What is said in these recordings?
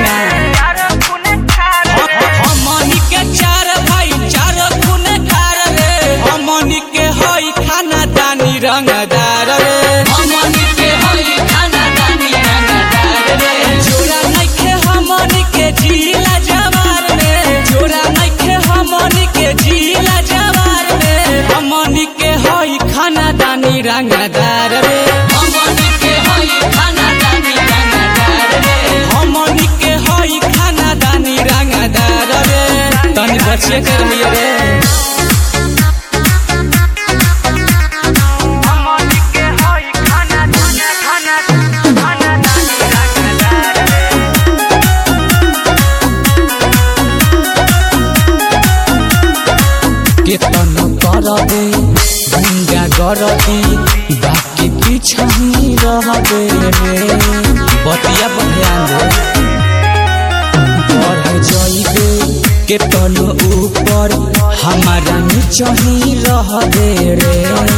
ना। हमनी के चार भाई चार खून खार रे, हमनी के हई खाना दानी रंगदार रे, हमनी के हई खाना दानी रंगदार रे। जोड़ा नइखे हमनी के जिला जवार में, जोड़ा नइखे हमनी के जिला जवार में, हमनी के हई खाना दानी रंगदार रे, हमनी के हई खाना दानी रंगदार रे, हमनी के हई खाना दानी रंगदार रे। तनी बचिए कर लिया रे। केतन करबे गुंडा गरदी बाकी पीछा ही रहबे रे, बतिया पर ध्यान दे। बढ़ जाइबे केतन ऊपर हमारा नीचे ही रहबे रे।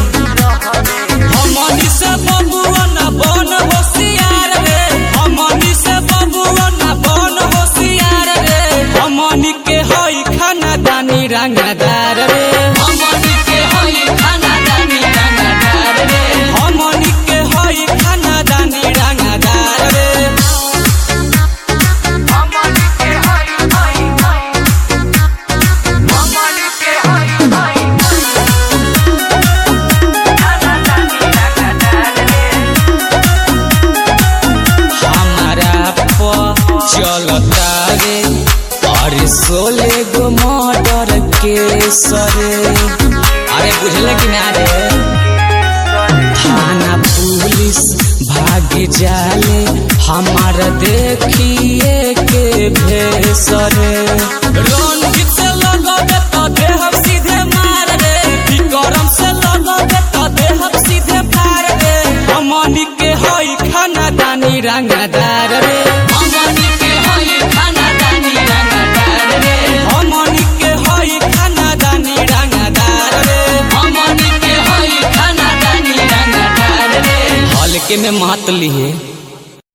हमनी से बबुआ ना बन होशियार रे, हमनी से बबुआ ना बन होशियार रे, हमनी के हई खाना दानी रंगदार रे, हमनी के हई खाना दानी रंगदार रे, हमनी के हई खाना दानी रंगदार रे। चलता रे अरे 16 गो मर्डर केस रे, अरे बुझले कि ना रे। थाना पुलिस भाग जाले हमार देखिए के भेस रे। रणजीत से लगबे तो देह सीधे मार रे, विक्रम से लगबे तो देह सीधे फाड़ रे, हमनी के हई खाना दानी रंगदार रे, हमनी के हई खाना दानी रंगदार रे, हमनी के हई खाना दानी रंगदार रे, हमनी के हई खाना दानी रंगदार रे। हल्के में मात लिए।